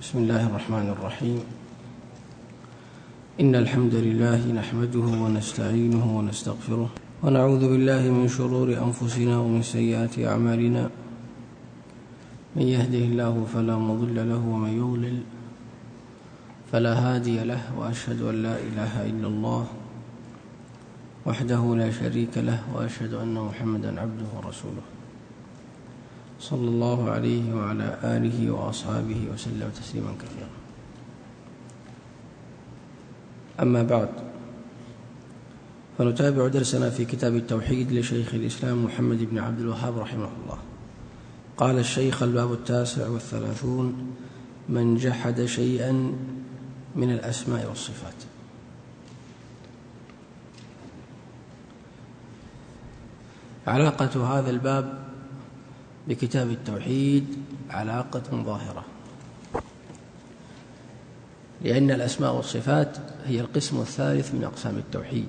بسم الله الرحمن الرحيم. إن الحمد لله نحمده ونستعينه ونستغفره ونعوذ بالله من شرور أنفسنا ومن سيئات أعمالنا. من يهده الله فلا مضل له ومن يضلل فلا هادي له، وأشهد أن لا إله إلا الله وحده لا شريك له، وأشهد أن محمدا عبده ورسوله صلى الله عليه وعلى آله وأصحابه وسلم تسليما كثيرا. أما بعد، فنتابع درسنا في كتاب التوحيد لشيخ الإسلام محمد بن عبد الوهاب رحمه الله. قال الشيخ: الباب 39: من جحد شيئا من الأسماء والصفات. علاقة هذا الباب بكتاب التوحيد علاقة ظاهرة، لأن الأسماء والصفات هي القسم الثالث من أقسام التوحيد.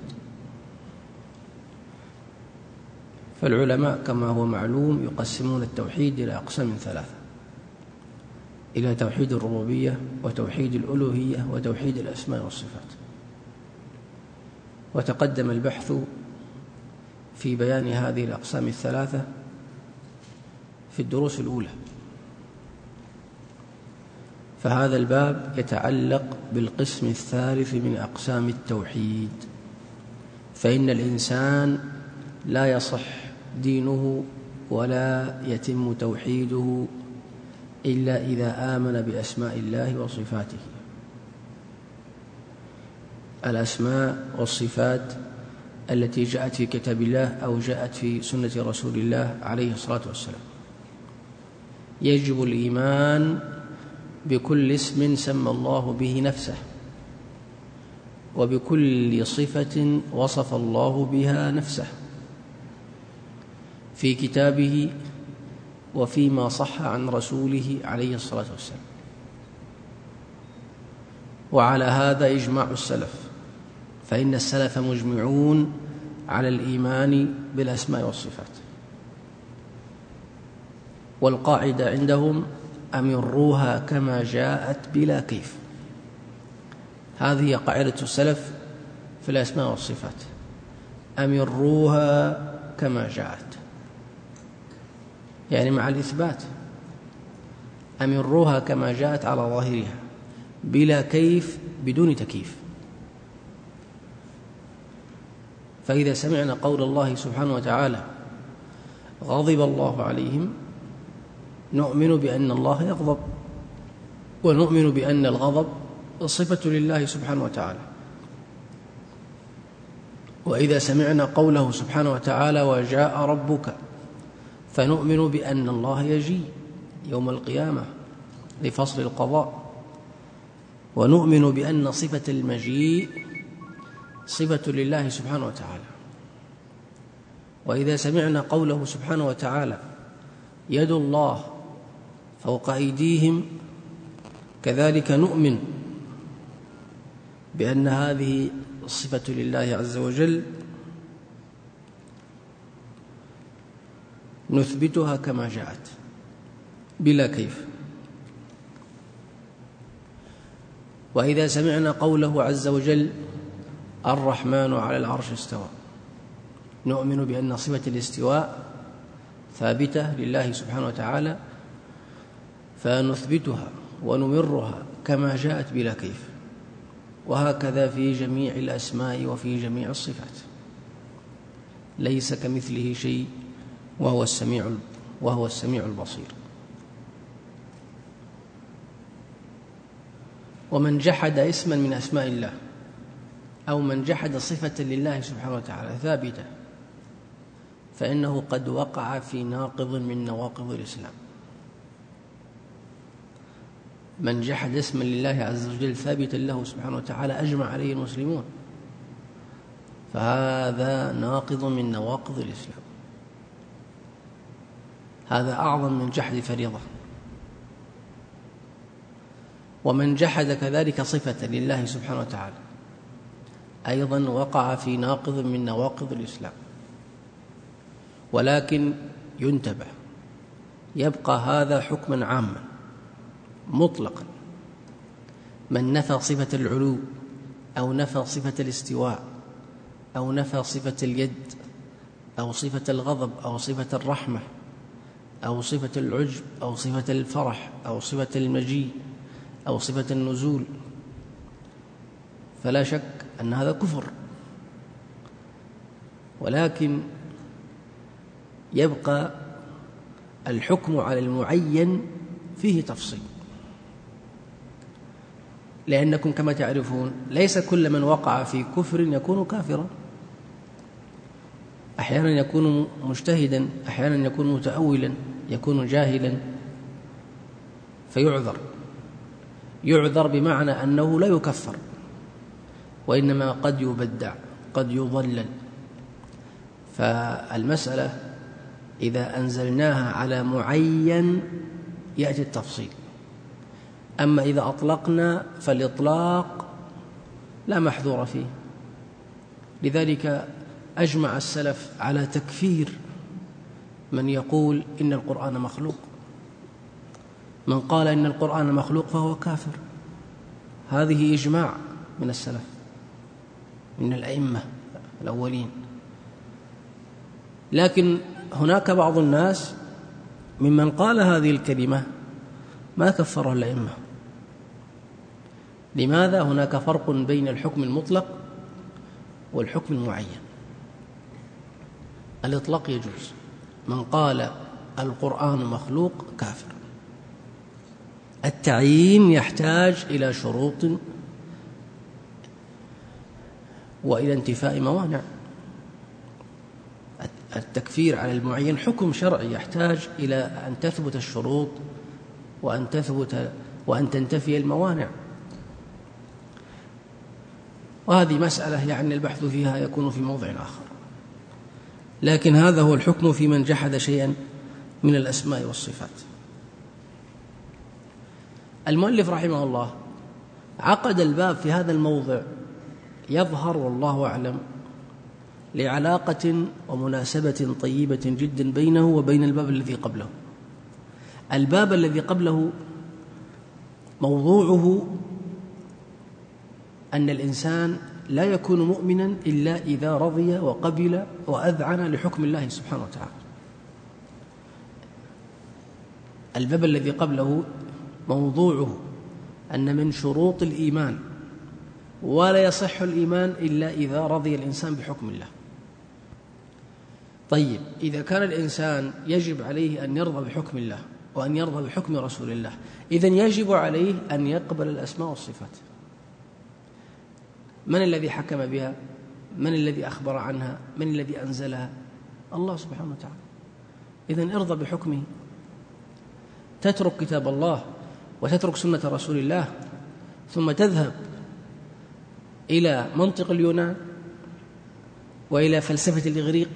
فالعلماء كما هو معلوم يقسمون التوحيد إلى أقسام ثلاثة: إلى توحيد الربوبية، وتوحيد الألوهية، وتوحيد الأسماء والصفات. وتقدم البحث في بيان هذه الأقسام الثلاثة في الدروس الأولى. فهذا الباب يتعلق بالقسم الثالث من أقسام التوحيد، فإن الإنسان لا يصح دينه ولا يتم توحيده إلا إذا آمن بأسماء الله وصفاته. الأسماء والصفات التي جاءت في كتاب الله أو جاءت في سنة رسول الله عليه الصلاة والسلام. يجب الإيمان بكل اسم سمى الله به نفسه، وبكل صفة وصف الله بها نفسه في كتابه وفيما صح عن رسوله عليه الصلاة والسلام. وعلى هذا إجماع السلف، فإن السلف مجمعون على الإيمان بالأسماء والصفات. والقاعدة عندهم: أمروها كما جاءت بلا كيف. هذه قاعدة السلف في الأسماء والصفات: أمروها كما جاءت، يعني مع الإثبات. أمروها كما جاءت على ظاهرها بلا كيف، بدون تكييف. فإذا سمعنا قول الله سبحانه وتعالى: غضب الله عليهم، نؤمن بأن الله يغضب، ونؤمن بأن الغضب صفة لله سبحانه وتعالى. وإذا سمعنا قوله سبحانه وتعالى: وجاء ربك، فنؤمن بأن الله يجي يوم القيامة لفصل القضاء، ونؤمن بأن صفة المجيء صفة لله سبحانه وتعالى. وإذا سمعنا قوله سبحانه وتعالى: يد الله فوق أيديهم، كذلك نؤمن بأن هذه الصفة لله عز وجل، نثبتها كما جاءت بلا كيف. وإذا سمعنا قوله عز وجل: الرحمن على العرش استوى، نؤمن بأن صفة الاستواء ثابتة لله سبحانه وتعالى، فنثبتها ونمرها كما جاءت بلا كيف. وهكذا في جميع الأسماء وفي جميع الصفات. ليس كمثله شيء وهو السميع البصير. ومن جحد اسما من أسماء الله، أو من جحد صفة لله سبحانه وتعالى ثابتة، فإنه قد وقع في ناقض من نواقض الإسلام. من جحد اسما لله عز وجل ثابتا له سبحانه وتعالى أجمع عليه المسلمون، فهذا ناقض من نواقض الإسلام. هذا أعظم من جحد فريضة. ومن جحد كذلك صفة لله سبحانه وتعالى أيضا وقع في ناقض من نواقض الإسلام. ولكن ينتبه، يبقى هذا حكما عاما مطلقا من نفى صفة العلو أو نفى صفة الاستواء أو نفى صفة اليد أو صفة الغضب أو صفة الرحمة أو صفة العجب أو صفة الفرح أو صفة المجيء أو صفة النزول، فلا شك أن هذا كفر. ولكن يبقى الحكم على المعين فيه تفصيل، لأنكم كما تعرفون ليس كل من وقع في كفر يكون كافرا، أحيانا يكون مجتهدا، أحيانا يكون متأولا، يكون جاهلا فيعذر. يعذر بمعنى أنه لا يكفر، وإنما قد يبدع، قد يضلل. فالمسألة إذا أنزلناها على معين يأتي التفصيل، أما إذا أطلقنا فالإطلاق لا محذور فيه. لذلك أجمع السلف على تكفير من يقول إن القرآن مخلوق. من قال إن القرآن مخلوق فهو كافر، هذه إجماع من السلف من الأئمة الأولين. لكن هناك بعض الناس ممن قال هذه الكلمة ما كفره الأئمة. لماذا؟ هناك فرق بين الحكم المطلق والحكم المعين. الإطلاق يجوز، من قال القرآن مخلوق كافر. التعيين يحتاج إلى شروط وإلى انتفاء موانع. التكفير على المعين حكم شرعي يحتاج إلى أن تثبت الشروط وأن تنتفي الموانع، وهذه مسألة يعني البحث فيها يكون في موضع آخر. لكن هذا هو الحكم في من جحد شيئا من الأسماء والصفات. المؤلف رحمه الله عقد الباب في هذا الموضع يظهر والله أعلم لعلاقة ومناسبة طيبة جدا بينه وبين الباب الذي قبله. الباب الذي قبله موضوعه أن الإنسان لا يكون مؤمنا إلا إذا رضي وقبل وأذعن لحكم الله سبحانه وتعالى. الباب الذي قبله موضوعه أن من شروط الإيمان ولا يصح الإيمان إلا إذا رضي الإنسان بحكم الله. طيب، إذا كان الإنسان يجب عليه أن يرضى بحكم الله وأن يرضى بحكم رسول الله، إذن يجب عليه أن يقبل الأسماء والصفات. من الذي حكم بها؟ من الذي أخبر عنها؟ من الذي أنزلها؟ الله سبحانه وتعالى. إذن ارضى بحكمه. تترك كتاب الله وتترك سنة رسول الله ثم تذهب إلى منطق اليونان وإلى فلسفة الإغريق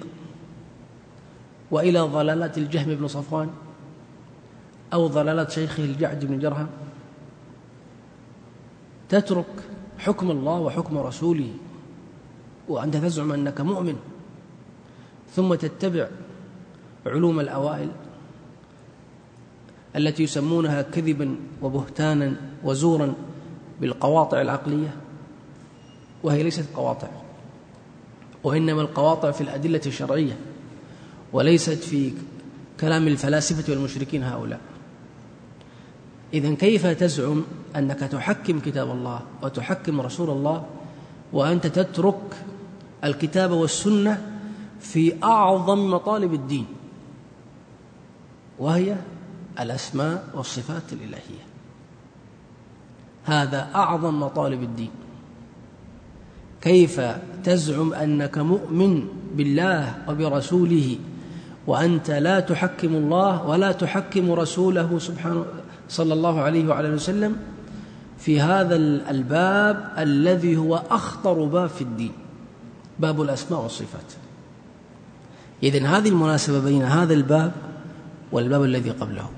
وإلى ضلالات الجهم بن صفوان أو ضلالات شيخه الجعد بن درهم، تترك حكم الله وحكم رسوله وأنت تزعم أنك مؤمن، ثم تتبع علوم الأوائل التي يسمونها كذبا وبهتانا وزورا بالقواطع العقلية، وهي ليست قواطع، وإنما القواطع في الأدلة الشرعية وليست في كلام الفلاسفة والمشركين هؤلاء. إذن كيف تزعم أنك تحكم كتاب الله وتحكم رسول الله وأنت تترك الكتاب والسنة في أعظم مطالب الدين، وهي الأسماء والصفات الإلهية؟ هذا أعظم مطالب الدين. كيف تزعم أنك مؤمن بالله وبرسوله وأنت لا تحكم الله ولا تحكم رسوله سبحانه صلى الله عليه وعلى وسلم في هذا الباب الذي هو أخطر باب في الدين، باب الأسماء والصفات؟ إذن هذه المناسبة بين هذا الباب والباب الذي قبله.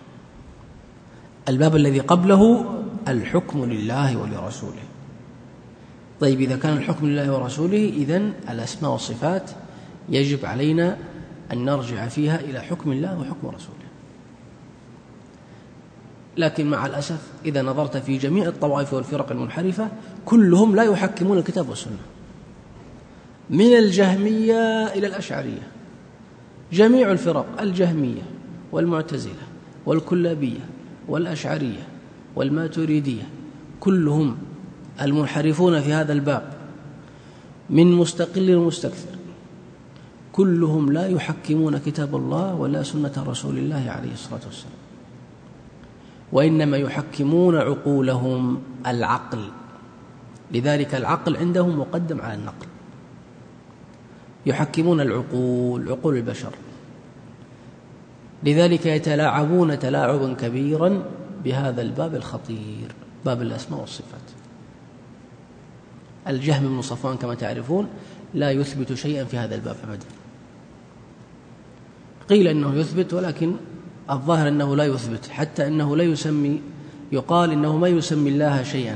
الباب الذي قبله الحكم لله ولرسوله. طيب، إذا كان الحكم لله ورسوله، إذن الأسماء والصفات يجب علينا أن نرجع فيها إلى حكم الله وحكم رسوله. لكن مع الأسف إذا نظرت في جميع الطوائف والفرق المنحرفة كلهم لا يحكمون الكتاب والسنة، من الجهمية إلى الأشعرية. جميع الفرق، الجهمية والمعتزلة والكلابية والأشعرية والماتريدية، كلهم المنحرفون في هذا الباب من مستقل ومستكثر، كلهم لا يحكمون كتاب الله ولا سنة رسول الله عليه الصلاة والسلام، وإنما يحكمون عقولهم، العقل. لذلك العقل عندهم مقدم على النقل، يحكمون العقول، عقول البشر. لذلك يتلاعبون تلاعبا كبيرا بهذا الباب الخطير، باب الأسماء والصفات. الجهم بن صفوان كما تعرفون لا يثبت شيئا في هذا الباب أبدا. قيل إنه يثبت، ولكن الظاهر أنه لا يثبت، حتى أنه لا يسمي، يقال إنه ما يسمي الله شيئا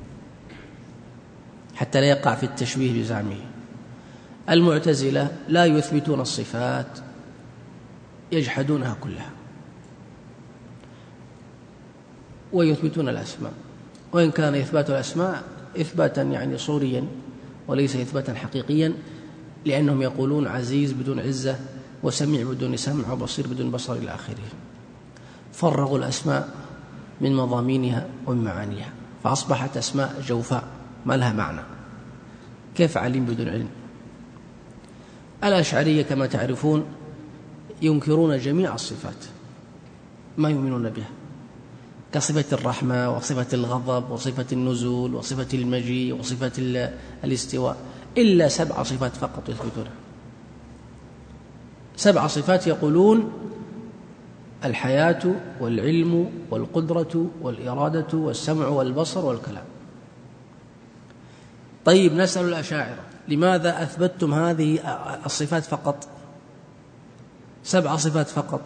حتى لا يقع في التشبيه بزعمه. المعتزلة لا يثبتون الصفات، يجحدونها كلها، ويثبتون الأسماء، وإن كان إثبات الأسماء إثباتا يعني صوريا وليس إثباتا حقيقيا، لأنهم يقولون عزيز بدون عزة، وسميع بدون سمع، وبصير بدون بصر إلى آخره. فرغوا الأسماء من مضامينها ومن معانيها، فأصبحت أسماء جوفاء ما لها معنى. كيف عليم بدون علم؟ الأشعرية كما تعرفون ينكرون جميع الصفات، ما يؤمنون بها، كصفة الرحمة وصفة الغضب وصفة النزول وصفة المجيء وصفة الاستواء، إلا 7 صفات فقط يثبتونها. 7 صفات يقولون: الحياة والعلم والقدرة والإرادة والسمع والبصر والكلام. طيب نسأل الأشاعرة: لماذا أثبتتم هذه الصفات فقط؟ 7 صفات فقط،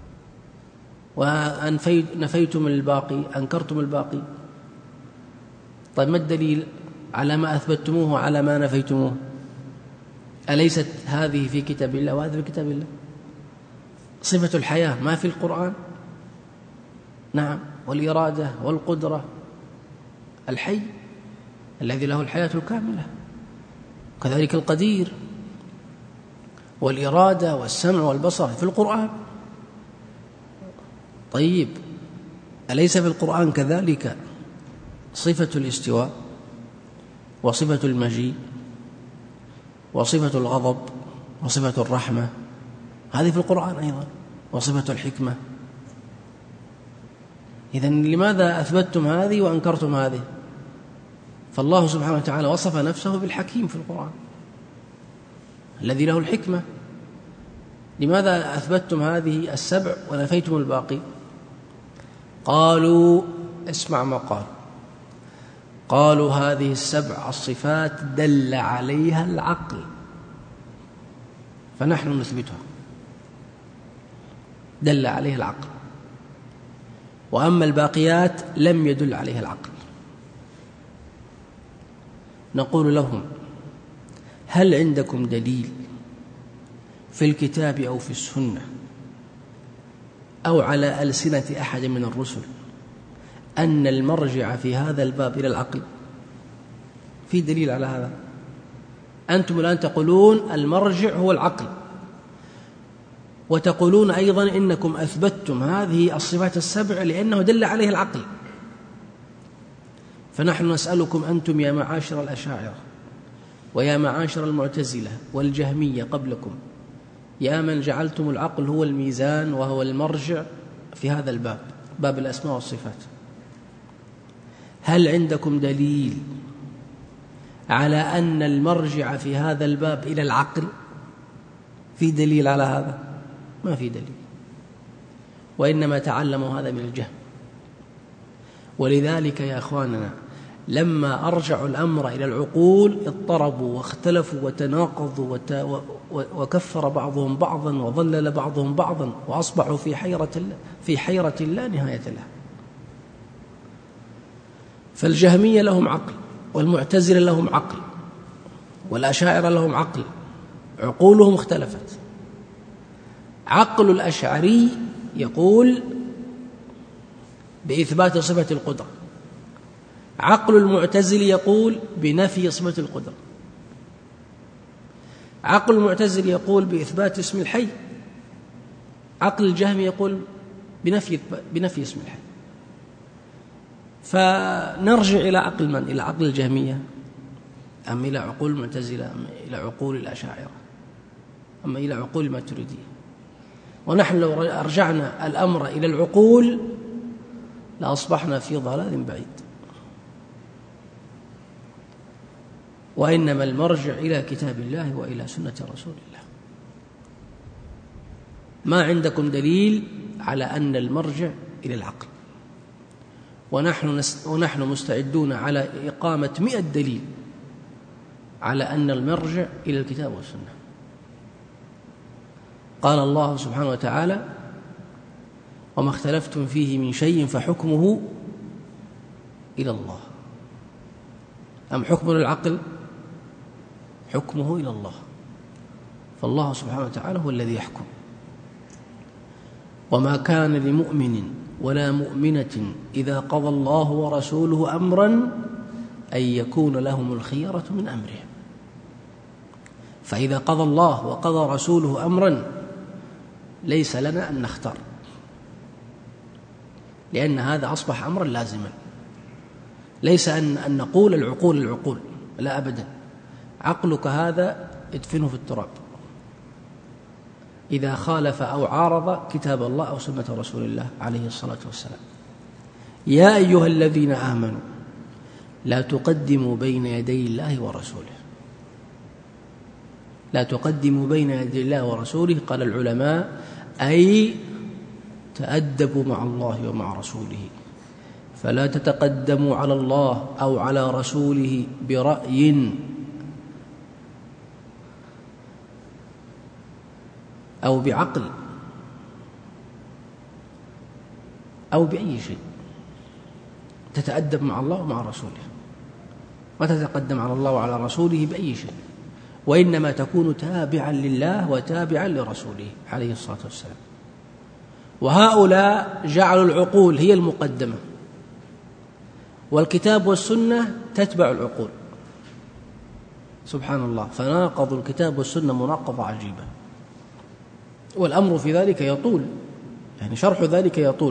ونفيتم الباقي، أنكرتم الباقي. طيب ما الدليل على ما أثبتموه وعلى ما نفيتموه؟ أليست هذه في كتاب الله وهذه في كتاب الله؟ صفة الحياة ما في القرآن؟ نعم، والإرادة والقدرة، الحي الذي له الحياة الكاملة، كذلك القدير، والإرادة والسمع والبصر في القرآن. طيب أليس في القرآن كذلك صفة الاستواء وصفة المجيء وصفة الغضب وصفة الرحمة؟ هذه في القرآن أيضا، وصفة الحكمة. إذن لماذا أثبتتم هذه وأنكرتم هذه؟ فالله سبحانه وتعالى وصف نفسه بالحكيم في القرآن الذي له الحكمة. لماذا أثبتتم هذه 7 ونفيتم الباقي؟ قالوا، اسمع ما قالوا هذه 7 الصفات دل عليها العقل، فنحن نثبتها، دل عليها العقل، وأما الباقيات لم يدل عليها العقل. نقول لهم: هل عندكم دليل في الكتاب أو في السنة أو على ألسنة أحد من الرسل أن المرجع في هذا الباب إلى العقل؟ في دليل على هذا؟ أنتم الآن تقولون المرجع هو العقل، وتقولون أيضا إنكم أثبتتم هذه الصفات 7 لأنه دل عليه العقل. فنحن نسألكم أنتم يا معاشر الأشاعرة ويا معاشر المعتزلة والجهمية قبلكم، يا من جعلتم العقل هو الميزان وهو المرجع في هذا الباب، باب الأسماء والصفات، هل عندكم دليل على أن المرجع في هذا الباب إلى العقل؟ في دليل على هذا؟ ما في دليل، وإنما تعلموا هذا من الجهل. ولذلك يا أخواننا لما أرجعوا الأمر إلى العقول اضطربوا واختلفوا وتناقضوا وكفر بعضهم بعضا وضلل بعضهم بعضا، وأصبحوا في حيرة لا نهاية لها. فالجهمية لهم عقل، والمعتزلة لهم عقل، والأشاعرة لهم عقل، عقولهم اختلفت. عقل الأشعري يقول بإثبات صفة القدرة. عقل المعتزل يقول بنفي صفة القدرة. عقل المعتزل يقول بإثبات اسم الحي. عقل الجهمي يقول بنفي اسم الحي. فنرجع إلى عقل من؟ إلى عقل الجهمية أم إلى عقول المعتزلة أم إلى عقول الأشاعرة أم إلى عقول الماتريدية؟ ونحن لو أرجعنا الأمر إلى العقول لأصبحنا في ضلال بعيد. وإنما المرجع إلى كتاب الله وإلى سنة رسول الله. ما عندكم دليل على أن المرجع إلى العقل، ونحن مستعدون على إقامة 100 دليل على أن المرجع إلى الكتاب والسنة. قال الله سبحانه وتعالى: وما اختلفتم فيه من شيء فحكمه إلى الله. أم حكم العقل؟ حكمه إلى الله. فالله سبحانه وتعالى هو الذي يحكم. وما كان لمؤمن ولا مؤمنة إذا قضى الله ورسوله أمرا أن يكون لهم الخيرة من أمرهم. فإذا قضى الله وقضى رسوله أمرا ليس لنا أن نختار، لأن هذا أصبح أمرا لازما. ليس أن نقول العقول، لا أبدا. عقلك هذا ادفنه في التراب إذا خالف أو عارض كتاب الله أو سنة رسول الله عليه الصلاة والسلام. يا أيها الذين آمنوا لا تقدموا بين يدي الله ورسوله. لا تقدموا بين يدي الله ورسوله. قال العلماء: أي تأدبوا مع الله ومع رسوله، فلا تتقدموا على الله أو على رسوله برأي أو بعقل أو بأي شيء. تتأدب مع الله ومع رسوله، وتتقدم على الله وعلى رسوله بأي شيء، وإنما تكون تابعا لله وتابعا لرسوله عليه الصلاة والسلام. وهؤلاء جعلوا العقول هي المقدمة، والكتاب والسنة تتبع العقول. سبحان الله، فناقضوا الكتاب والسنة مناقضة عجيبة. والأمر في ذلك يطول، يعني شرح ذلك يطول،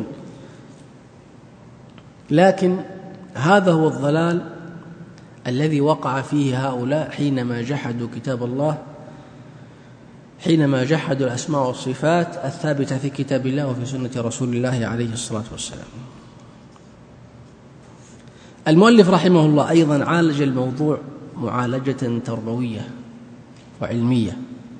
لكن هذا هو الضلال الذي وقع فيه هؤلاء حينما جحدوا كتاب الله، حينما جحدوا الأسماء والصفات الثابتة في كتاب الله وفي سنة رسول الله عليه الصلاة والسلام. المؤلف رحمه الله أيضا عالج الموضوع معالجة تربوية وعلمية.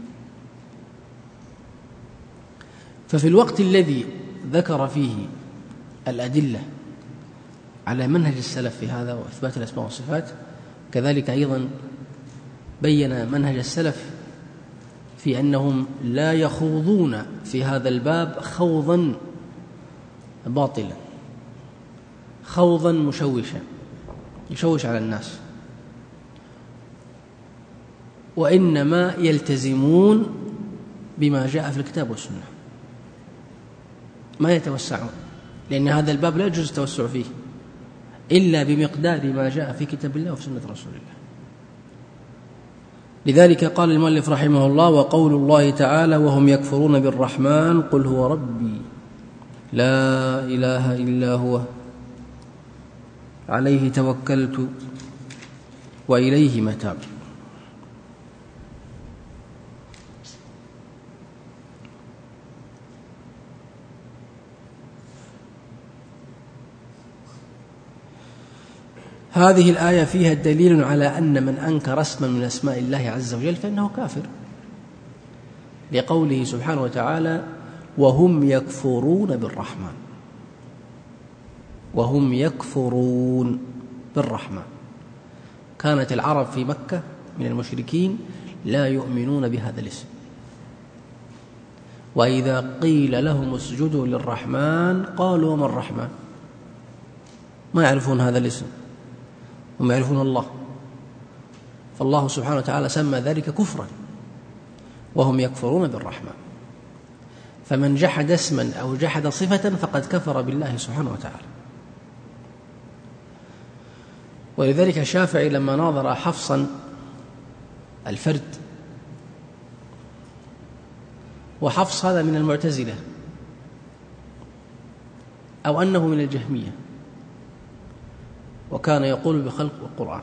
ففي الوقت الذي ذكر فيه الأدلة على منهج السلف في هذا وإثبات الأسماء والصفات، كذلك أيضا بين منهج السلف في أنهم لا يخوضون في هذا الباب خوضا باطلا، خوضا مشوشا يشوش على الناس، وإنما يلتزمون بما جاء في الكتاب والسنة، ما يتوسعون، لأن هذا الباب لا يجوز التوسع فيه إلا بمقدار ما جاء في كتاب الله وفي سنة رسول الله. لذلك قال المؤلف رحمه الله: وقول الله تعالى: وهم يكفرون بالرحمن قل هو ربي لا إله إلا هو عليه توكلت وإليه متاب. هذه الآية فيها دليل على أن من أنكر اسما من أسماء الله عز وجل فإنه كافر، لقوله سبحانه وتعالى: وهم يكفرون بالرحمن. وهم يكفرون بالرحمن. كانت العرب في مكة من المشركين لا يؤمنون بهذا الاسم، وإذا قيل لهم اسجدوا للرحمن قالوا وما الرحمن، ما يعرفون هذا الاسم، هم يعرفون الله. فالله سبحانه وتعالى سمى ذلك كفرا، وهم يكفرون بالرحمن. فمن جحد اسما أو جحد صفة فقد كفر بالله سبحانه وتعالى. ولذلك الشافعي لما ناظر حفصا الفرد، وحفص هذا من المعتزلة أو أنه من الجهمية، وكان يقول بخلق القرآن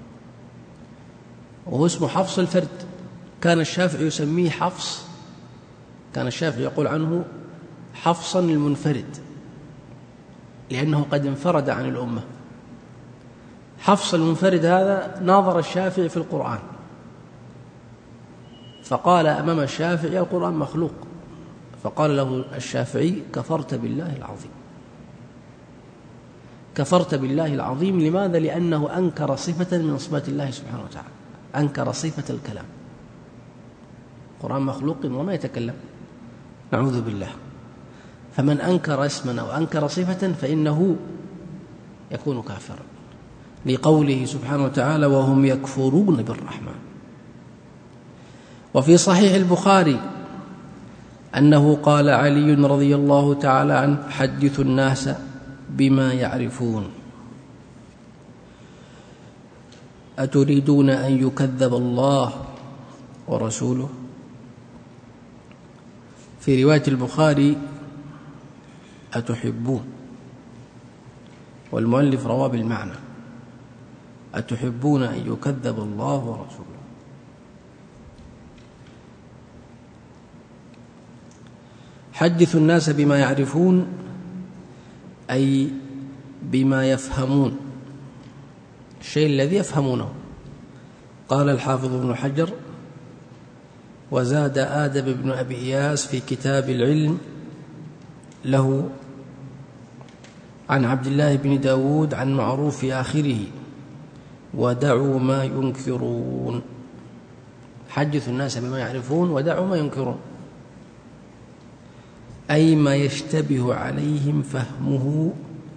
وهو اسمه حفص الفرد، كان الشافعي يسميه حفص، كان الشافعي يقول عنه حفصا المنفرد، لأنه قد انفرد عن الأمة. حفص المنفرد هذا ناظر الشافعي في القرآن، فقال أمام الشافعي القرآن مخلوق، فقال له الشافعي كفرت بالله العظيم، كفرت بالله العظيم. لماذا؟ لأنه أنكر صفة من صفات الله سبحانه وتعالى، أنكر صفة الكلام. القرآن مخلوق وما يتكلم، نعوذ بالله. فمن أنكر اسما أو أنكر صفة فإنه يكون كافرا، لقوله سبحانه وتعالى وهم يكفرون بالرحمن. وفي صحيح البخاري أنه قال علي رضي الله تعالى عنه حدثوا الناس بما يعرفون أتريدون أن يكذب الله ورسوله. في رواية البخاري أتحبون، والمؤلف رواه بالمعنى أتحبون أن يكذب الله ورسوله. حدثوا الناس بما يعرفون أي بما يفهمون، الشيء الذي يفهمونه. قال الحافظ ابن حجر وزاد آدم بن أبي إياس في كتاب العلم له عن عبد الله بن داود عن معروف في آخره ودعوا ما ينكرون. حدثوا الناس بما يعرفون ودعوا ما ينكرون، أي ما يشتبه عليهم فهمه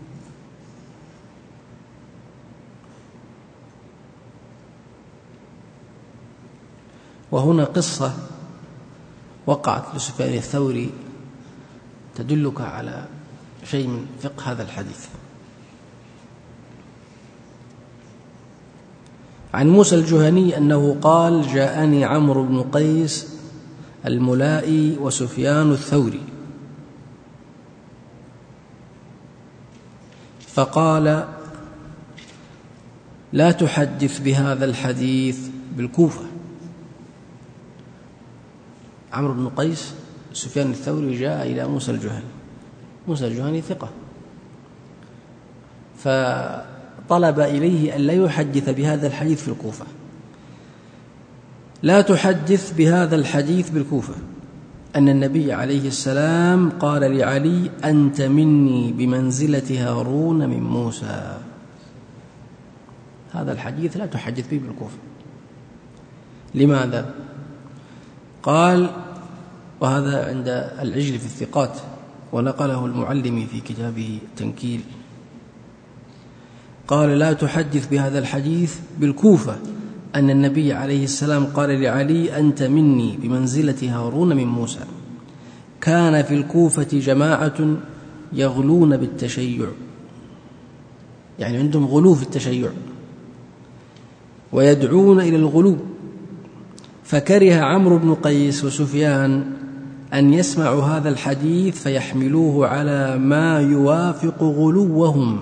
وهنا قصة وقعت لسفيان الثوري تدلك على شيء من فقه هذا الحديث. عن موسى الجهني أنه قال جاءني عمرو بن قيس الملائي وسفيان الثوري فقال لا تحدث بهذا الحديث بالكوفة. عمرو بن قيس سفيان الثوري جاء إلى موسى الجهني، موسى الجهني ثقة، فطلب إليه أن لا يحدث بهذا الحديث في الكوفة. لا تحدث بهذا الحديث بالكوفة، أن النبي عليه السلام قال لعلي أنت مني بمنزلة هارون من موسى. هذا الحديث لا تحدث به بالكوفة. لماذا؟ قال، وهذا عند العجل في الثقات ونقله المعلمي في كتابه التنكيل، قال لا تحدث بهذا الحديث بالكوفة أن النبي عليه السلام قال لعلي أنت مني بمنزلة هارون من موسى. كان في الكوفة جماعة يغلون بالتشيع، يعني عندهم غلو في التشيع ويدعون إلى الغلو، فكره عمرو بن قيس وسفيان أن يسمعوا هذا الحديث فيحملوه على ما يوافق غلوهم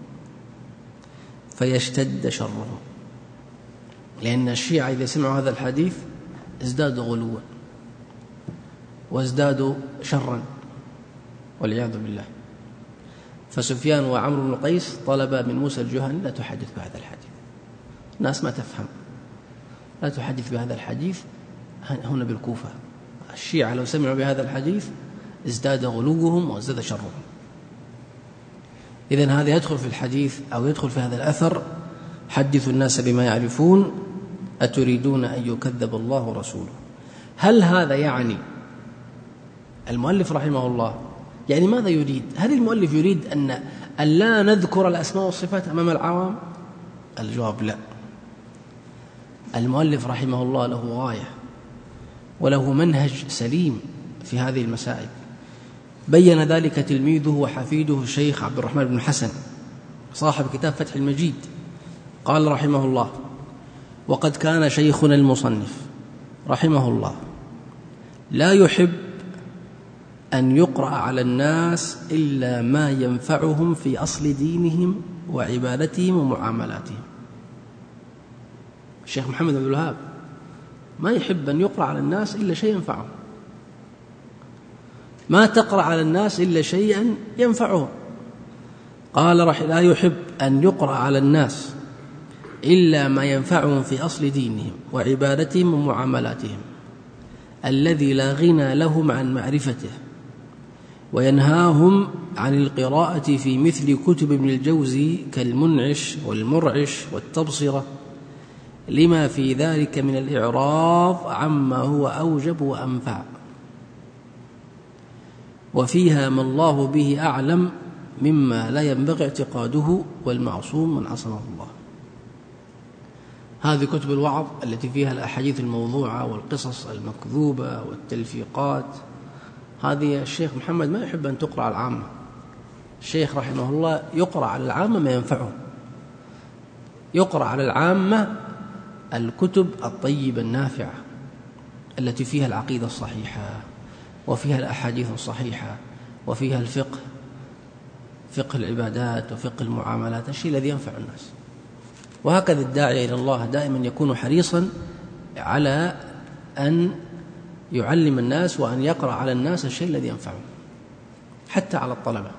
فيشتد شرهم، لأن الشيعة إذا سمعوا هذا الحديث ازدادوا غلوا وازدادوا شرا والعياذ بالله. فسفيان وعمرو بن قيس طلب من موسى الجهني لا تحدث بهذا الحديث، الناس ما تفهم، لا تحدث بهذا الحديث هنا بالكوفة. الشيعة لو سمعوا بهذا الحديث ازداد غلوهم وازداد شرهم. إذن هذا يدخل في الحديث أو يدخل في هذا الأثر حدثوا الناس بما يعرفون أتريدون أن يكذب الله ورسوله. هل هذا يعني المؤلف رحمه الله يعني ماذا يريد؟ هل المؤلف يريد أن لا نذكر الأسماء والصفات أمام العوام؟ الجواب لا. المؤلف رحمه الله له غاية وله منهج سليم في هذه المسائل، بين ذلك تلميذه وحفيده الشيخ عبد الرحمن بن حسن صاحب كتاب فتح المجيد. قال رحمه الله: وقد كان شيخنا المصنف رحمه الله لا يحب أن يقرأ على الناس إلا ما ينفعهم في أصل دينهم وعبادتهم ومعاملاتهم. الشيخ محمد بن عبد الوهاب ما يحب أن يقرأ على الناس إلا شيء ينفعهم، ما تقرأ على الناس إلا شيئا ينفعهم. قال لا يحب أن يقرأ على الناس إلا ما ينفعهم في أصل دينهم وعبادتهم ومعاملاتهم الذي لا غنى لهم عن معرفته، وينهاهم عن القراءة في مثل كتب ابن الجوزي كالمنعش والمرعش والتبصرة، لما في ذلك من الإعراض عما هو أوجب وأنفع، وفيها ما الله به أعلم مما لا ينبغي اعتقاده، والمعصوم من عصمه الله. هذه كتب الوعظ التي فيها الأحاديث الموضوعة والقصص المكذوبة والتلفيقات، هذه الشيخ محمد ما يحب أن تقرأ على العامة. الشيخ رحمه الله يقرأ على العامة ما ينفعهم، يقرأ على العامة الكتب الطيبة النافعة التي فيها العقيدة الصحيحة وفيها الأحاديث الصحيحة وفيها الفقه، فقه العبادات وفقه المعاملات، الشيء الذي ينفع الناس. وهكذا الداعي إلى الله دائما يكون حريصا على أن يعلم الناس وأن يقرأ على الناس الشيء الذي ينفعهم، حتى على الطلبة.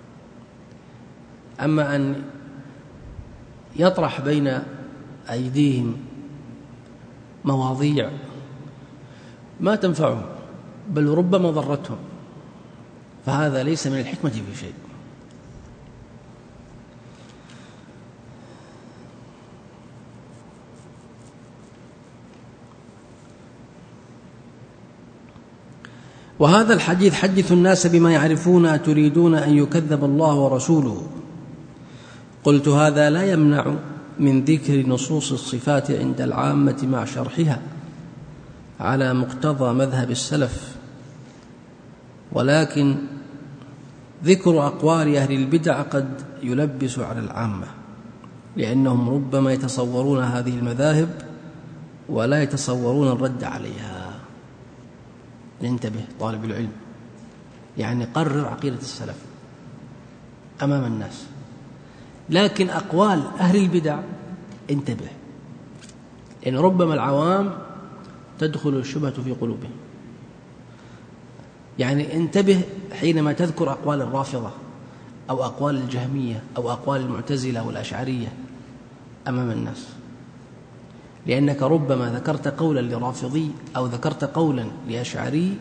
أما أن يطرح بين أيديهم مواضيع ما تنفعهم بل ربما ضرتهم، فهذا ليس من الحكمة في شيء. وهذا الحديث: حدثوا الناس بما يعرفون أتريدون أن يكذب الله ورسوله. قلت: هذا لا يمنع من ذكر نصوص الصفات عند العامة مع شرحها على مقتضى مذهب السلف، ولكن ذكر أقوال أهل البدع قد يلبس على العامة، لأنهم ربما يتصورون هذه المذاهب ولا يتصورون الرد عليها. انتبه طالب العلم، يعني قرر عقيدة السلف أمام الناس، لكن أقوال أهل البدع انتبه، لأن ربما العوام تدخل الشبهة في قلوبهم. يعني انتبه حينما تذكر أقوال الرافضة أو أقوال الجهمية أو أقوال المعتزلة والأشعرية أمام الناس، لأنك ربما ذكرت قولا لرافضي أو ذكرت قولا لأشعري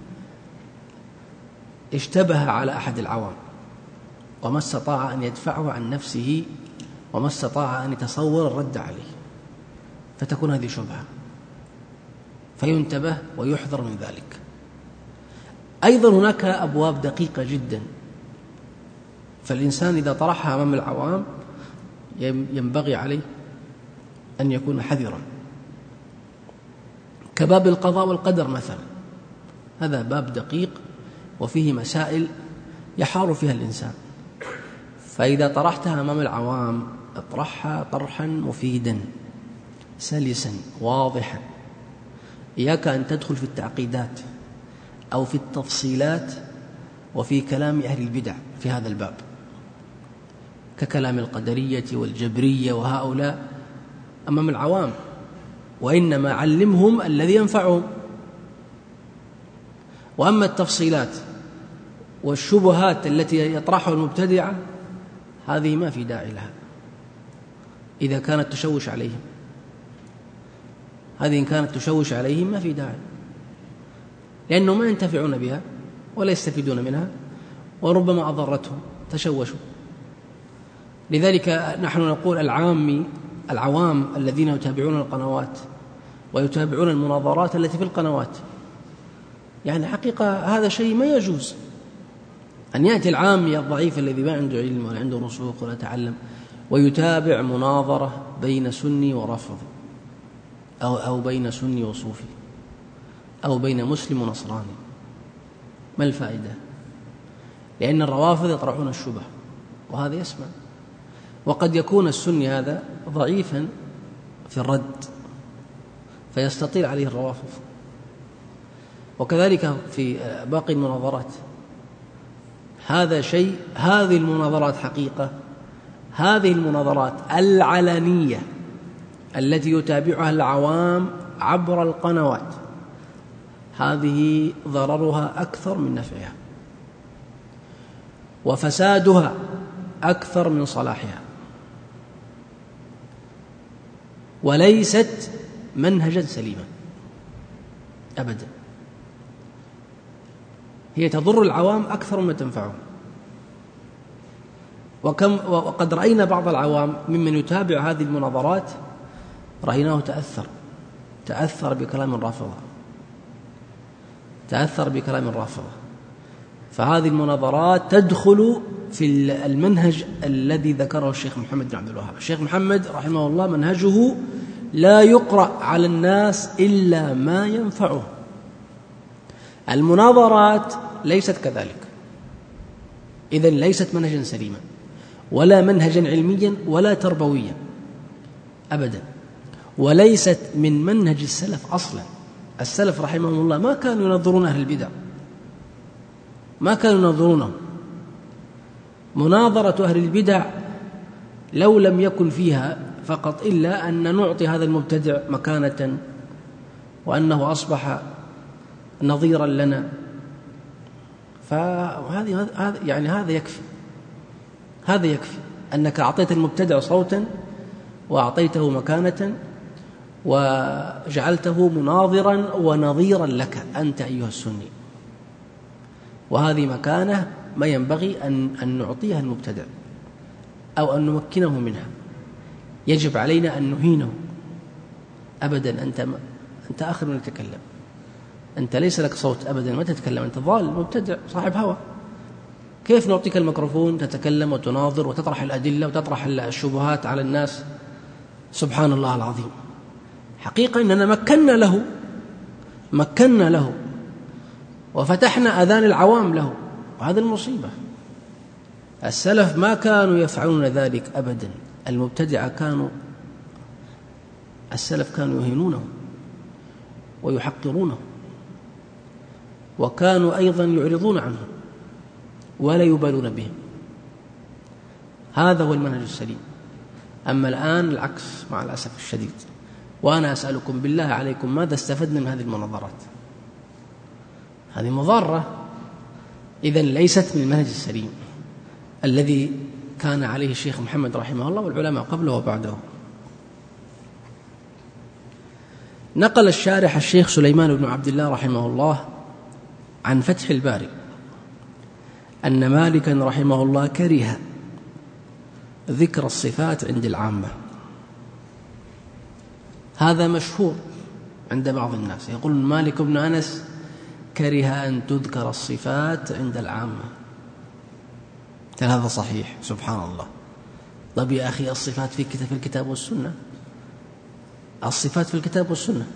اشتبه على أحد العوام وما استطاع أن يدفعه عن نفسه وما استطاع أن يتصور الرد عليه، فتكون هذه شبهة، فينتبه ويحذر من ذلك. أيضا هناك أبواب دقيقة جدا، فالإنسان إذا طرحها أمام العوام ينبغي عليه أن يكون حذرا، كباب القضاء والقدر مثلا، هذا باب دقيق وفيه مسائل يحار فيها الإنسان، فإذا طرحتها أمام العوام اطرحها طرحا مفيدا سلسا واضحا. إياك أن تدخل في التعقيدات أو في التفصيلات وفي كلام أهل البدع في هذا الباب، ككلام القدرية والجبرية وهؤلاء أمام العوام، وإنما علمهم الذي ينفعهم. وأما التفصيلات والشبهات التي يطرحها المبتدعة هذه ما في داعي لها إذا كانت تشوش عليهم، هذه إن كانت تشوش عليهم ما في داعي، لأنهم ما ينتفعون بها ولا يستفيدون منها وربما أضرتهم تشوشوا. لذلك نحن نقول العوام الذين يتابعون القنوات ويتابعون المناظرات التي في القنوات، يعني حقيقة هذا شيء ما يجوز أن يأتي العامي الضعيف الذي ما عنده علم ولا عنده رسوخ ولا تعلم ويتابع مناظرة بين سني ورافضي أو بين سني وصوفي أو بين مسلم ونصراني. ما الفائدة؟ لأن الروافض يطرحون الشبه وهذا يسمع، وقد يكون السني هذا ضعيفا في الرد فيستطيل عليه الروافض، وكذلك في باقي المناظرات. هذا شيء. هذه المناظرات حقيقة، هذه المناظرات العلنية التي يتابعها العوام عبر القنوات، هذه ضررها أكثر من نفعها، وفسادها أكثر من صلاحها، وليست منهجا سليما أبدا. هي تضر العوام أكثر مما تنفعهم. وقد رأينا بعض العوام ممن يتابع هذه المناظرات رأيناه تأثر بكلام الرافضة. فهذه المناظرات تدخل في المنهج الذي ذكره الشيخ محمد بن عبد الوهاب. الشيخ محمد رحمه الله منهجه لا يقرأ على الناس إلا ما ينفعه. المناظرات ليست كذلك، إذن ليست منهجا سليما ولا منهجا علميا ولا تربويا أبدا، وليست من منهج السلف أصلا. السلف رحمهم الله ما كانوا ينظرون أهل البدع، ما كانوا ينظرونهم. مناظرة أهل البدع لو لم يكن فيها فقط إلا أن نعطي هذا المبتدع مكانة وأنه أصبح نظيرا لنا، هذا يكفي أنك أعطيت المبتدع صوتا وأعطيته مكانة وجعلته مناظرا ونظيرا لك أنت أيها السني. وهذه مكانة ما ينبغي أن نعطيها المبتدع أو أن نمكنه منها. يجب علينا أن نهينه أبدا. أنت آخر من يتكلم، أنت ليس لك صوت أبدا، ما تتكلم، أنت ضال مبتدع صاحب هوى. كيف نعطيك الميكروفون تتكلم وتناظر وتطرح الأدلة وتطرح الشبهات على الناس؟ سبحان الله العظيم. حقيقة أننا مكنا له وفتحنا أذان العوام له، وهذا المصيبة. السلف ما كانوا يفعلون ذلك أبدا. السلف كانوا يهينونه ويحقرونه، وكانوا أيضا يعرضون عنه ولا يبالون بهم. هذا هو المنهج السليم. أما الآن العكس مع الأسف الشديد. وأنا أسألكم بالله عليكم ماذا استفدنا من هذه المناظرات؟ هذه مضارة، إذن ليست من المنهج السليم الذي كان عليه الشيخ محمد رحمه الله والعلماء قبله وبعده. نقل الشارح الشيخ سليمان بن عبد الله رحمه الله عن فتح الباري أن مالكا رحمه الله كره ذكر الصفات عند العامة. هذا مشهور عند بعض الناس، يقول مالك بن أنس كره أن تذكر الصفات عند العامة. هذا صحيح؟ سبحان الله. طب يا أخي الصفات في الكتاب والسنة، الصفات في الكتاب والسنة.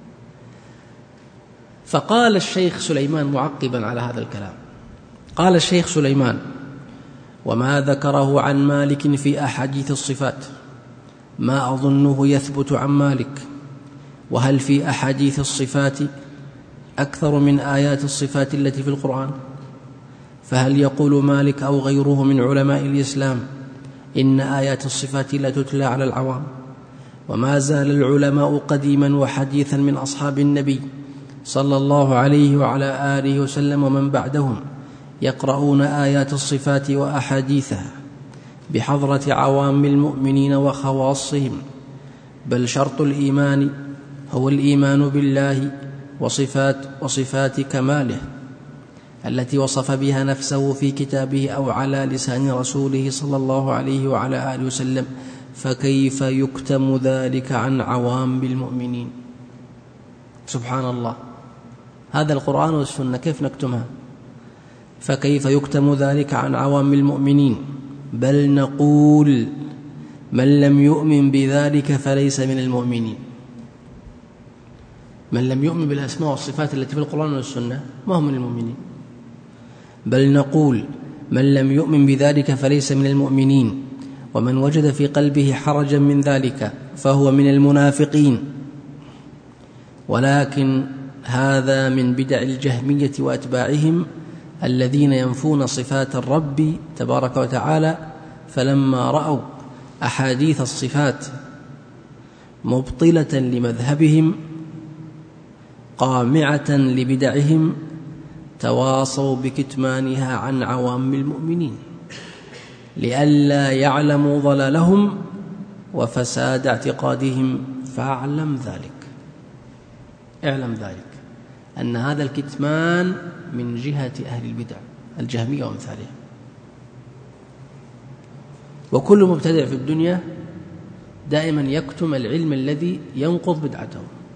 فقال الشيخ سليمان معقبا على هذا الكلام، قال الشيخ سليمان: وما ذكره عن مالك في أحاديث الصفات ما أظنه يثبت عن مالك. وهل في أحاديث الصفات أكثر من آيات الصفات التي في القرآن؟ فهل يقول مالك أو غيره من علماء الإسلام إن آيات الصفات لا تتلى على العوام؟ وما زال العلماء قديما وحديثا من أصحاب النبي صلى الله عليه وعلى آله وسلم ومن بعدهم يقرؤون آيات الصفات وأحاديثها بحضرة عوام المؤمنين وخواصهم، بل شرط الإيمان هو الإيمان بالله وصفات كماله التي وصف بها نفسه في كتابه أو على لسان رسوله صلى الله عليه وعلى آله وسلم، فكيف يكتم ذلك عن عوام المؤمنين؟ سبحان الله. هذا القرآن والسنة كيف نكتمها؟ فكيف يكتم ذلك عن عوام المؤمنين؟ بل نقول من لم يؤمن بذلك فليس من المؤمنين. من لم يؤمن بالأسماء والصفات التي في القرآن والسنة ما هم من المؤمنين. بل نقول من لم يؤمن بذلك فليس من المؤمنين، ومن وجد في قلبه حرجا من ذلك فهو من المنافقين. ولكن هذا من بدع الجهمية وأتباعهم الذين ينفون صفات الرب تبارك وتعالى، فلما رأوا أحاديث الصفات مبطلة لمذهبهم قامعة لبدعهم تواصوا بكتمانها عن عوام المؤمنين لئلا يعلموا ضلالهم وفساد اعتقادهم. فاعلم ذلك، اعلم ذلك أن هذا الكتمان من جهة أهل البدع الجهمية وأمثالهم. وكل مبتدع في الدنيا دائما يكتم العلم الذي ينقض بدعته.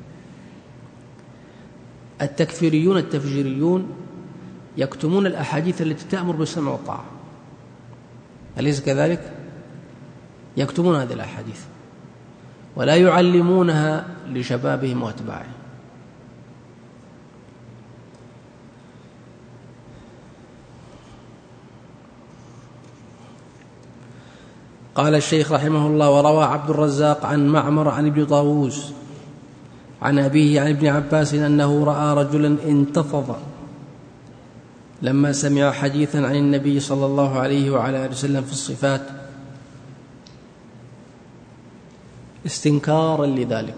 التكفيريون التفجيريون يكتمون الأحاديث التي تأمر بالسمع والطاعة، أليس كذلك؟ يكتمون هذه الأحاديث ولا يعلمونها لشبابهم وأتباعهم. قال الشيخ رحمه الله: وروى عبد الرزاق عن معمر عن ابن طاووس عن أبيه عن ابن عباس أنه رأى رجلا انتفض لما سمع حديثا عن النبي صلى الله عليه وعلى آله وسلم في الصفات استنكارا لذلك،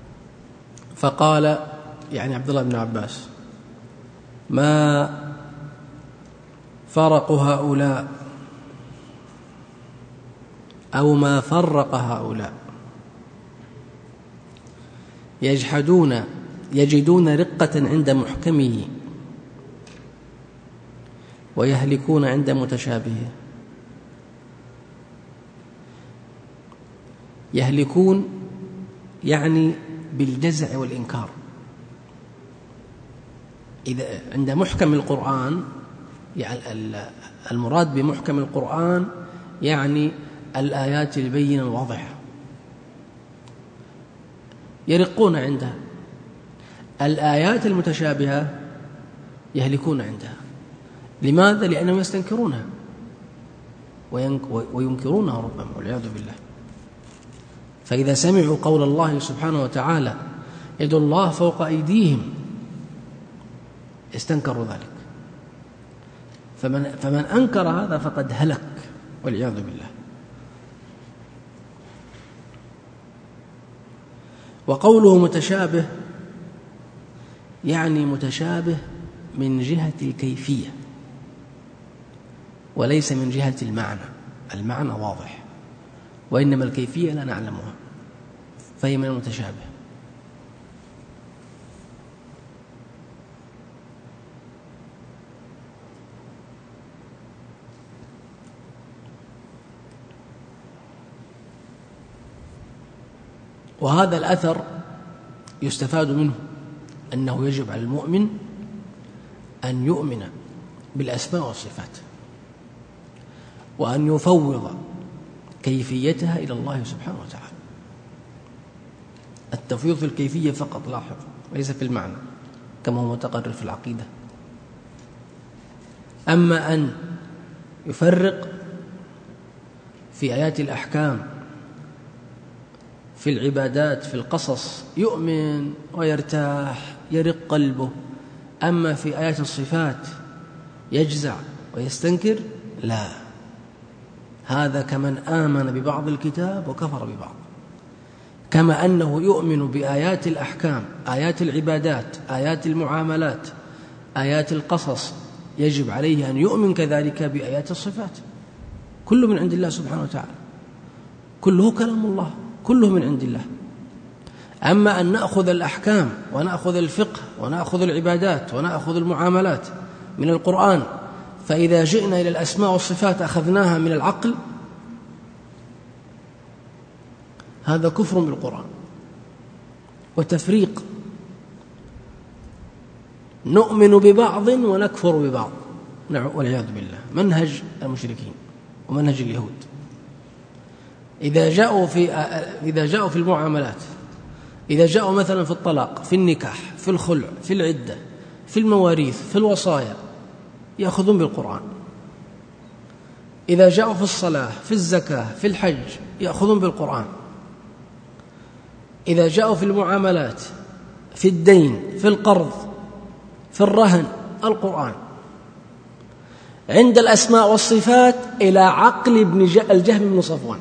فقال، يعني عبد الله بن عباس: ما فرق هؤلاء أو ما فرق هؤلاء يجدون رقة عند محكمه ويهلكون عند متشابهه. يهلكون يعني بالجزع والإنكار. إذا عند محكم القرآن، يعني المراد بمحكم القرآن يعني الآيات البينة الواضحة، يرقون عندها. الآيات المتشابهة يهلكون عندها. لماذا؟ لأنهم يستنكرونها وينكرونها ربما والعياذ بالله. فإذا سمعوا قول الله سبحانه وتعالى يد الله فوق أيديهم استنكروا ذلك. فمن أنكر هذا فقد هلك والعياذ بالله. وقوله متشابه يعني متشابه من جهة الكيفية وليس من جهة المعنى. المعنى واضح وإنما الكيفية لا نعلمها، فهي من المتشابه. وهذا الأثر يستفاد منه أنه يجب على المؤمن أن يؤمن بالأسماء والصفات وأن يفوض كيفيتها إلى الله سبحانه وتعالى. التفويض في الكيفية فقط، لاحظ، ليس في المعنى كما هو متقرر في العقيدة. أما أن يفرق في آيات الأحكام، في العبادات، في القصص، يؤمن ويرتاح يرق قلبه، أما في آيات الصفات يجزع ويستنكر، لا، هذا كمن آمن ببعض الكتاب وكفر ببعض. كما أنه يؤمن بآيات الأحكام، آيات العبادات، آيات المعاملات، آيات القصص، يجب عليه أن يؤمن كذلك بآيات الصفات. كله من عند الله سبحانه وتعالى، كله كلام الله، كله من عند الله. أما أن نأخذ الأحكام ونأخذ الفقه ونأخذ العبادات ونأخذ المعاملات من القرآن، فإذا جئنا إلى الأسماء والصفات أخذناها من العقل، هذا كفر بالقرآن وتفريق. نؤمن ببعض ونكفر ببعض والعياذ بالله، منهج المشركين ومنهج اليهود. إذا جاءوا في المعاملات، إذا جاءوا مثلا في الطلاق، في النكاح، في الخلع، في العدة، في المواريث، في الوصايا، يأخذون بالقرآن. إذا جاءوا في الصلاة، في الزكاة، في الحج يأخذون بالقرآن. إذا جاءوا في المعاملات، في الدين، في القرض، في الرهن، القرآن. عند الأسماء والصفات إلى عقل الجهم بن صفوان.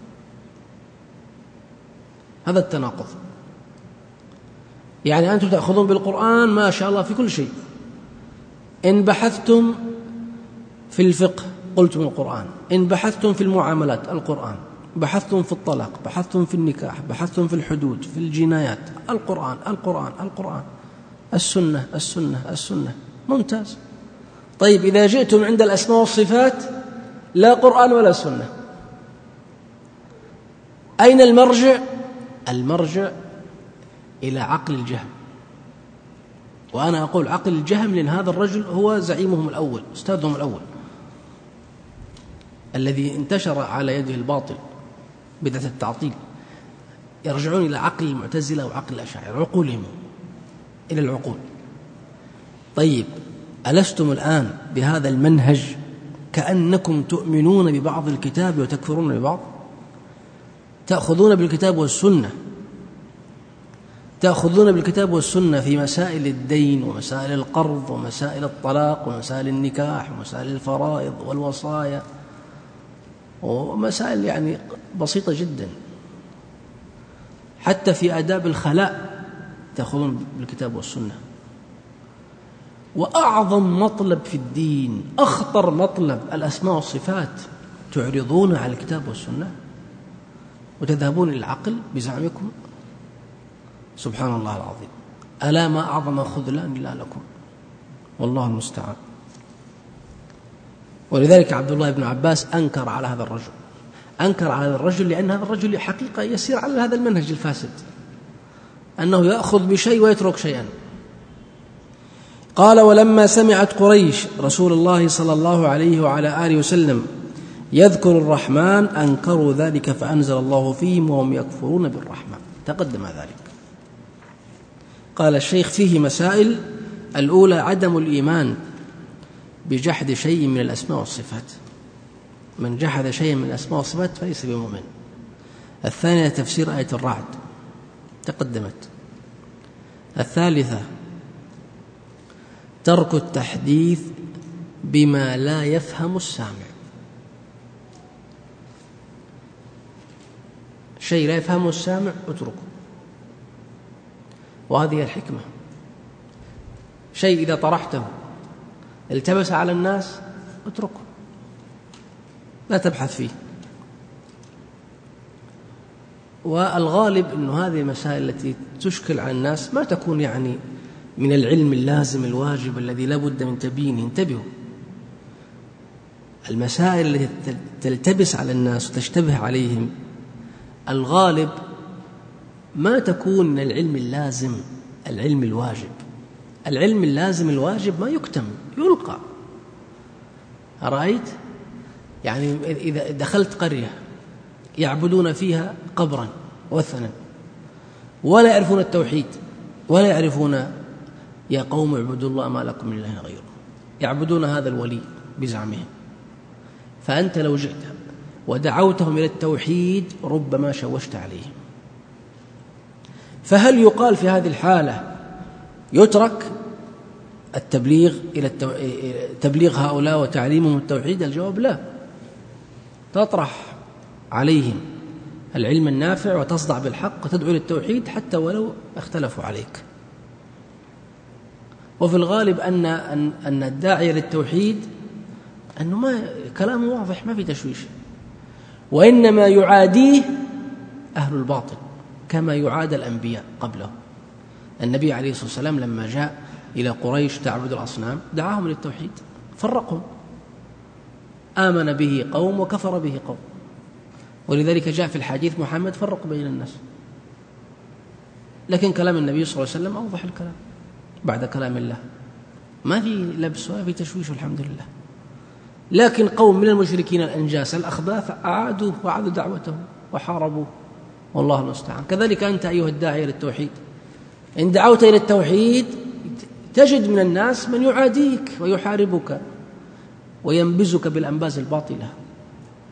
هذا التناقض. يعني أنتم تأخذون بالقرآن ما شاء الله في كل شيء. إن بحثتم في الفقه قلتم القرآن، إن بحثتم في المعاملات القرآن، بحثتم في الطلاق، بحثتم في النكاح، بحثتم في الحدود، في الجنايات، القرآن القرآن القرآن، السنة السنة السنة. ممتاز. طيب إذا جئتم عند الأسماء والصفات لا قرآن ولا سنة، أين المرجع؟ المرجع إلى عقل الجهم. وأنا أقول عقل الجهم لأن هذا الرجل هو زعيمهم الأول، أستاذهم الأول، الذي انتشر على يده الباطل بدعة التعطيل. يرجعون إلى عقل المعتزلة وعقل الأشاعرة، عقولهم إلى العقول. طيب ألستم الآن بهذا المنهج كأنكم تؤمنون ببعض الكتاب وتكفرون ببعض؟ تأخذون بالكتاب والسنة، تأخذون بالكتاب والسنة في مسائل الدين ومسائل القرض ومسائل الطلاق ومسائل النكاح ومسائل الفرائض والوصايا ومسائل يعني بسيطة جدا. حتى في آداب الخلاء تأخذون بالكتاب والسنة. وأعظم مطلب في الدين، أخطر مطلب، الأسماء والصفات، تعرضون على الكتاب والسنة وتذهبون إلى العقل بزعمكم. سبحان الله العظيم. ألا ما أعظم خذلان إلا لكم، والله المستعان. ولذلك عبد الله بن عباس أنكر على هذا الرجل، أنكر على هذا الرجل لأن هذا الرجل حقيقة يسير على هذا المنهج الفاسد، أنه يأخذ بشيء ويترك شيئا. قال: ولما سمعت قريش رسول الله صلى الله عليه وعلى آله وسلم يذكر الرحمن أنكروا ذلك فأنزل الله فيهم وهم يكفرون بالرحمن. تقدم ذلك. قال الشيخ: فيه مسائل. الأولى عدم الإيمان بجحد شيء من الأسماء والصفات، من جحد شيء من الأسماء والصفات فليس بمؤمن. الثانية تفسير آية الرعد، تقدمت. الثالثة ترك التحديث بما لا يفهم السامع، شيء لا يفهمه السامع اتركه، وهذه الحكمة. شيء إذا طرحته التبس على الناس اتركه، لا تبحث فيه. والغالب أن هذه المسائل التي تشكل على الناس ما تكون يعني من العلم اللازم الواجب الذي لا بد من تبيينه. انتبهوا، المسائل التي تلتبس على الناس وتشتبه عليهم الغالب ما تكون من العلم اللازم، العلم الواجب. العلم اللازم الواجب ما يكتم، يلقى. أرأيت؟ يعني إذا دخلت قرية يعبدون فيها قبرا وثنا ولا يعرفون التوحيد ولا يعرفون يا قوم اعبدوا الله ما لكم من إله غيره، يعبدون هذا الولي بزعمهم. فأنت لو جئت ودعوتهم إلى التوحيد ربما شوشت عليهم. فهل يقال في هذه الحالة يترك التبليغ إلى تبليغ هؤلاء وتعليمهم التوحيد؟ الجواب لا. تطرح عليهم العلم النافع وتصدع بالحق وتدعو للتوحيد حتى ولو اختلفوا عليك. وفي الغالب أن الداعي للتوحيد أنه ما كلامه واضح ما في تشويش، وإنما يعاديه أهل الباطل كما يعاد الأنبياء قبله. النبي عليه الصلاة والسلام لما جاء إلى قريش تعبد الأصنام دعاهم للتوحيد، فرقهم، آمن به قوم وكفر به قوم. ولذلك جاء في الحديث محمد فرق بين الناس. لكن كلام النبي صلى الله عليه وسلم أوضح الكلام بعد كلام الله، ما في لبس ولا في تشويش والحمد لله. لكن قوم من المشركين الأنجاس الأخباث أعادوا وعادوا دعوته وحاربوه، والله المستعان. كذلك أنت أيها الداعي للتوحيد، إن دعوت إلى التوحيد تجد من الناس من يعاديك ويحاربك وينبزك بالأنباز الباطلة،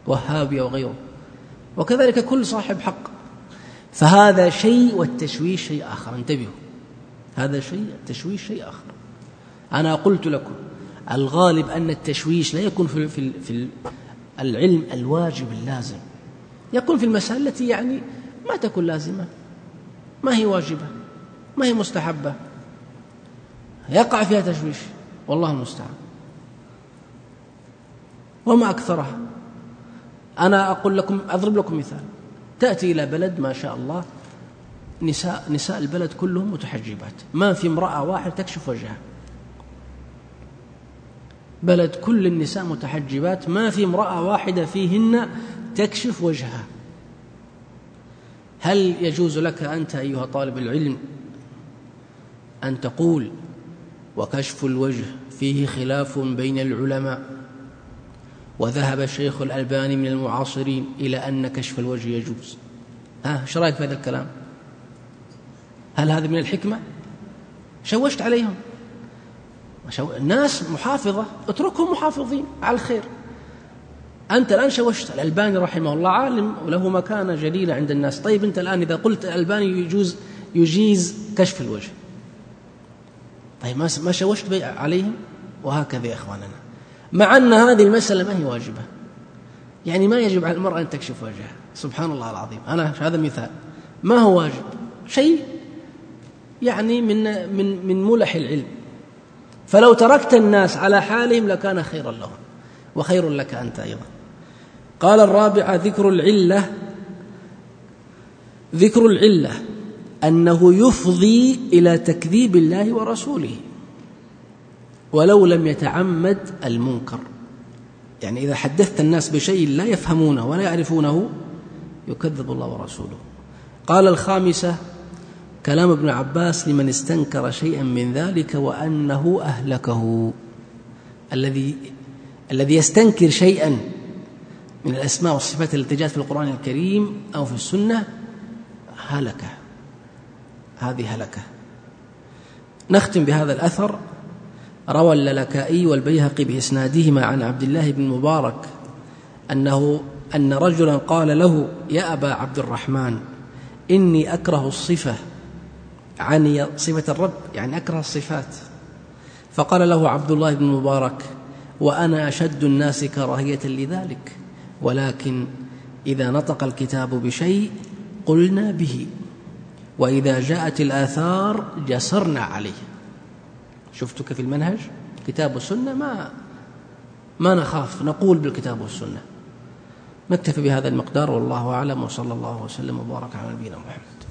وهابية وغيره، وكذلك كل صاحب حق. فهذا شيء والتشويش شيء آخر، انتبهوا، هذا شيء، التشويش شيء آخر. أنا قلت لكم الغالب أن التشويش لا يكون في العلم الواجب اللازم، يكون في المسائل التي يعني ما تكون لازمة، ما هي واجبة، ما هي مستحبة، يقع فيها تشويش، والله المستعان. وما أكثرها. أنا أقول لكم، أضرب لكم مثال. تأتي إلى بلد ما شاء الله نساء البلد كلهم متحجبات، ما في امرأة واحدة تكشف وجهها، بلد كل النساء متحجبات، ما في امرأة واحدة فيهن تكشف وجهها. هل يجوز لك أنت أيها طالب العلم أن تقول وكشف الوجه فيه خلاف بين العلماء، وذهب الشيخ الألباني من المعاصرين إلى أن كشف الوجه يجوز؟ ايش رأيك في هذا الكلام؟ هل هذا من الحكمة؟ شوشت عليهم. الناس محافظة، اتركهم محافظين على الخير. أنت الآن شوشت. الألباني رحمه الله عالم وله مكانة جليلة عند الناس. طيب أنت الآن إذا قلت الألباني يجيز كشف الوجه، طيب ما شوشت عليهم؟ وهكذا يا إخواننا، مع أن هذه المسألة ما هي واجبة، يعني ما يجب على المرأة أن تكشف وجهها، سبحان الله العظيم. هذا مثال ما هو واجب، شيء يعني من ملح العلم. فلو تركت الناس على حالهم لكان خيرا لهم وخير لك أنت أيضا. قال الرابعة ذكر العلة أنه يفضي إلى تكذيب الله ورسوله ولو لم يتعمد المنكر، يعني إذا حدثت الناس بشيء لا يفهمونه ولا يعرفونه يكذب الله ورسوله. قال الخامسة كلام ابن عباس لمن استنكر شيئا من ذلك وأنه أهلكه. الذي يستنكر شيئا من الأسماء والصفات التي جاءت في القرآن الكريم أو في السنة هلكه، هذه هلكه. نختم بهذا الأثر. روى اللالكائي والبيهقي بإسنادهما عن عبد الله بن المبارك أن رجلا قال له: يا أبا عبد الرحمن، إني أكره الصفة، عني صفة الرب، يعني أكره الصفات. فقال له عبد الله بن المبارك: وأنا أشد الناس كراهية لذلك، ولكن إذا نطق الكتاب بشيء قلنا به، وإذا جاءت الآثار جسرنا عليه. شفتوا كيف المنهج؟ كتاب والسنة ما نخاف، نقول بالكتاب والسنة. نكتفي بهذا المقدار، والله أعلم، وصلى الله وسلم وبارك على نبينا محمد.